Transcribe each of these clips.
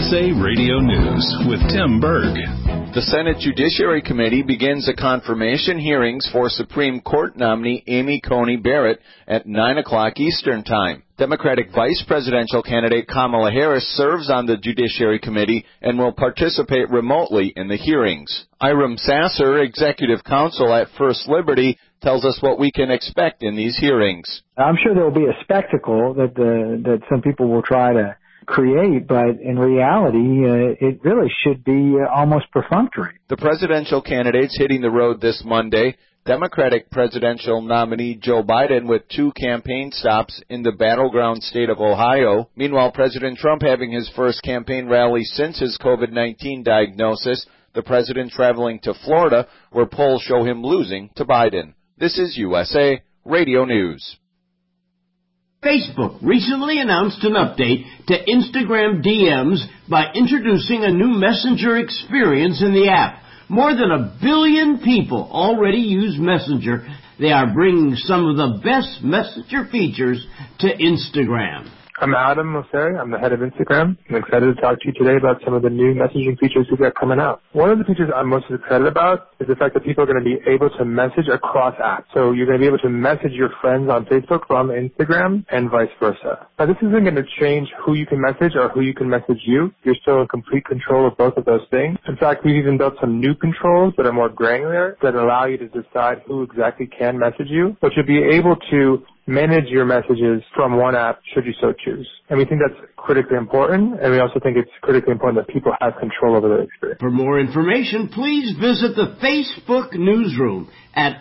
USA Radio News with Tim Berg. The Senate Judiciary Committee begins the confirmation hearings for Supreme Court nominee Amy Coney Barrett at 9 o'clock Eastern Time. Democratic Vice Presidential candidate Kamala Harris serves on the Judiciary Committee and will participate remotely in the hearings. Iram Sasser, Executive Counsel at First Liberty, tells us what we can expect in these hearings. I'm sure there will be a spectacle that some people will try to create, but in reality, it really should be almost perfunctory. The presidential candidates hitting the road this Monday. Democratic presidential nominee Joe Biden with 2 campaign stops in the battleground state of Ohio. Meanwhile, President Trump having his first campaign rally since his COVID-19 diagnosis. The president traveling to Florida, where polls show him losing to Biden. This is USA Radio News. Facebook recently announced an update to Instagram DMs by introducing a new messenger experience in the app. More than 1 billion people already use Messenger. They are bringing some of the best messenger features to Instagram. I'm Adam Mosseri. I'm the head of Instagram. I'm excited to talk to you today about some of the new messaging features we've got coming out. One of the features I'm most excited about is the fact that people are going to be able to message across apps. So you're going to be able to message your friends on Facebook from Instagram and vice versa. Now, this isn't going to change who you can message or who you can message you. You're still in complete control of both of those things. In fact, we've even built some new controls that are more granular that allow you to decide who exactly can message you, but you'll be able to manage your messages from one app should you so choose. And we think that's critically important, and we also think it's critically important that people have control over their experience. For more information, please visit the Facebook newsroom at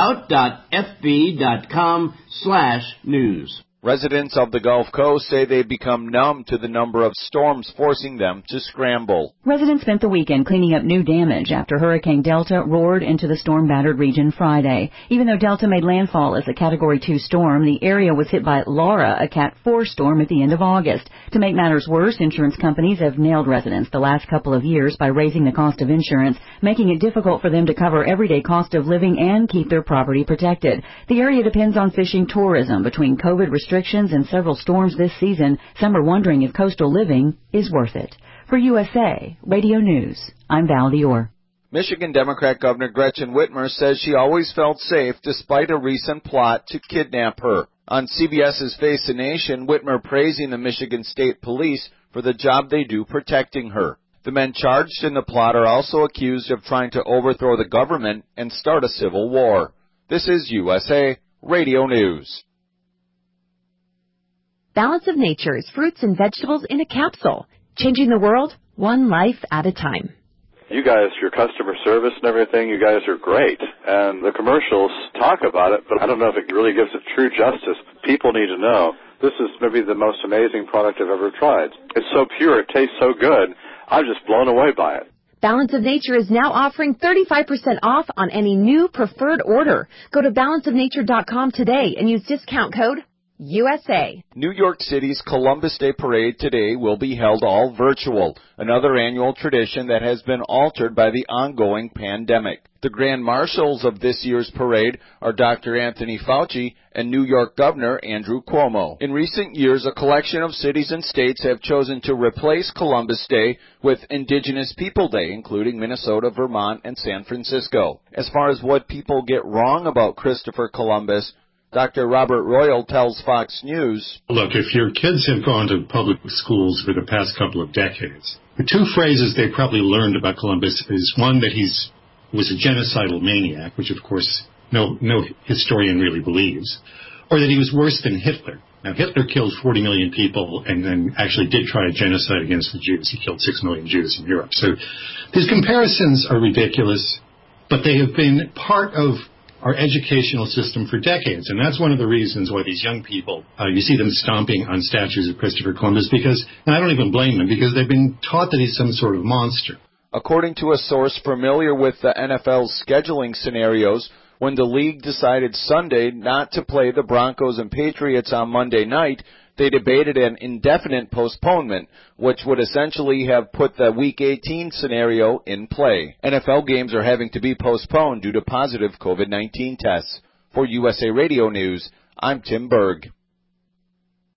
about.fb.com/news. Residents of the Gulf Coast say they've become numb to the number of storms forcing them to scramble. Residents spent the weekend cleaning up new damage after Hurricane Delta roared into the storm-battered region Friday. Even though Delta made landfall as a Category 2 storm, the area was hit by Laura, a Cat 4 storm, at the end of August. To make matters worse, insurance companies have nailed residents the last couple of years by raising the cost of insurance, making it difficult for them to cover everyday cost of living and keep their property protected. The area depends on fishing tourism. Between COVID restrictions and several storms this season, some are wondering if coastal living is worth it. For USA Radio News, I'm Val Dior. Michigan Democrat Governor Gretchen Whitmer says she always felt safe despite a recent plot to kidnap her. On CBS's Face the Nation, Whitmer praising the Michigan State Police for the job they do protecting her. The men charged in the plot are also accused of trying to overthrow the government and start a civil war. This is USA Radio News. Balance of Nature's fruits and vegetables in a capsule, changing the world one life at a time. You guys, your customer service and everything, you guys are great. And the commercials talk about it, but I don't know if it really gives it true justice. People need to know. This is maybe the most amazing product I've ever tried. It's so pure, it tastes so good, I'm just blown away by it. Balance of Nature is now offering 35% off on any new preferred order. Go to balanceofnature.com today and use discount code USA. New York City's Columbus Day Parade today will be held all virtual, another annual tradition that has been altered by the ongoing pandemic. The grand marshals of this year's parade are Dr. Anthony Fauci and New York Governor Andrew Cuomo. In recent years, a collection of cities and states have chosen to replace Columbus Day with Indigenous People Day, including Minnesota, Vermont, and San Francisco. As far as what people get wrong about Christopher Columbus, Dr. Robert Royal tells Fox News, Look, if your kids have gone to public schools for the past couple of decades, the 2 phrases they probably learned about Columbus is, one, that he was a genocidal maniac, which, of course, no historian really believes, or that he was worse than Hitler. Now, Hitler killed 40 million people and then actually did try a genocide against the Jews. He killed 6 million Jews in Europe. So these comparisons are ridiculous, but they have been part of our educational system for decades. And that's one of the reasons why these young people, you see them stomping on statues of Christopher Columbus because, and I don't even blame them, because they've been taught that he's some sort of monster. According to a source familiar with the NFL's scheduling scenarios, when the league decided Sunday not to play the Broncos and Patriots on Monday night, they debated an indefinite postponement, which would essentially have put the Week 18 scenario in play. NFL games are having to be postponed due to positive COVID-19 tests. For USA Radio News, I'm Tim Berg.